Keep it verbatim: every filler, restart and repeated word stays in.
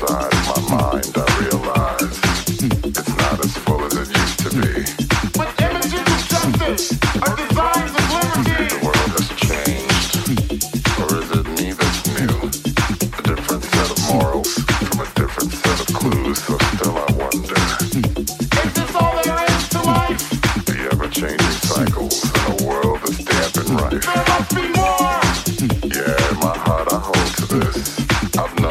inside my mind, I realize it's not as full as it used to be. With images of justice, our designs of liberty. The world has changed, or is it me that's new? A different set of morals from a different set of clues, so still I wonder. Is this all there is to life? The ever-changing cycles in a world that's damp and rife. There must be more!